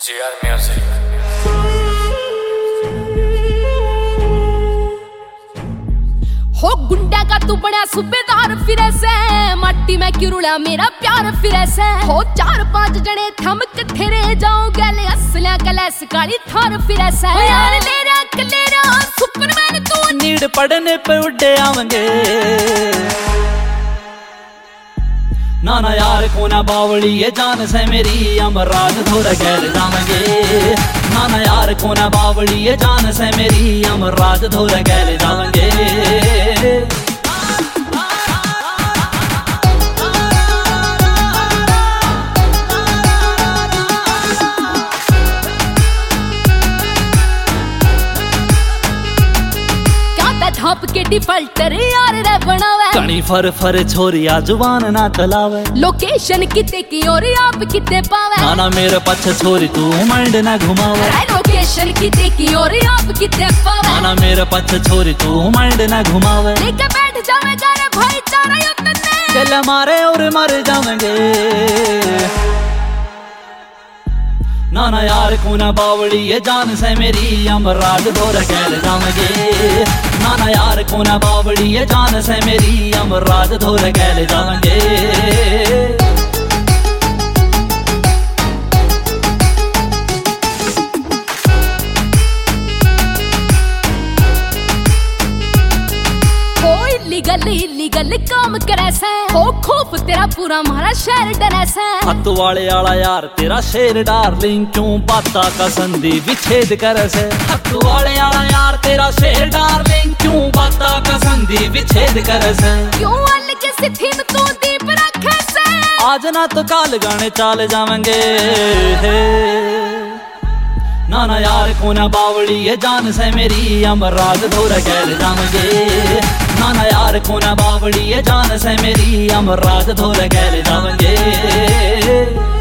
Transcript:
GR Music। हो गुंडा का तू बड़ा सूबेदार फिरे से, माटी में किरुड़ा मेरा प्यार फिरे से। हो 4-5 जने थम कट्ठे रह जाओ गले असलिया कलैस काली थार फिरे से। यार लेरा सुपरमैन तू नीड पड़ने पे उड़े आवेंगे। नाना यार कोना बावली ये जान से मेरी अमराज थोड़ा गैर जावेंगे। नाना यार कोना बावली ये जान से मेरी अमराज थोड़ा गैर जावेंगे। थाप के डिफॉल्टर यार रे बनावे। कणी फर छोरिया जुबान ना चलावे। लोकेशन किते की और आप किते पावे। नाना मेरे पछ छोरी तू माइंड ना घुमावे। लोकेशन किते की और आप किते पावे। नाना मेरे पछ छोरी तू माइंड ना घुमावे। लेके बैठ जावेगा रे भाईचारा युद्ध में। चल मारे और मर जावेंगे। नाना यार कोना बावली ये जान से मेरी अमराज थोड़ा गैर जावेंगे। नाना यार कोना बावली ये जान से मेरी अमराज थोड़ा गैर जावेंगे। इलीगल काम करे से। हो खौफ तेरा पूरा मारा शहर डरे से। हथ वाले आला यार तेरा शेर डार्लिंग क्यों बाता का संधि विच्छेद करे से। हथ वाले आला यार तेरा शेर डार्लिंग क्यों बाता का संधि विच्छेद करे से। क्यों अलग सी थीम तू दीप रखे से। आज ना तो काल गाने चाल जावेंगे। नाना यार कोना बावली ये जान से मेरी अमराज थोड़ा गैर जावेंगे। नाना यार कोना बावली ये जान से मेरी अमराज थोड़ा गैर जावेंगे।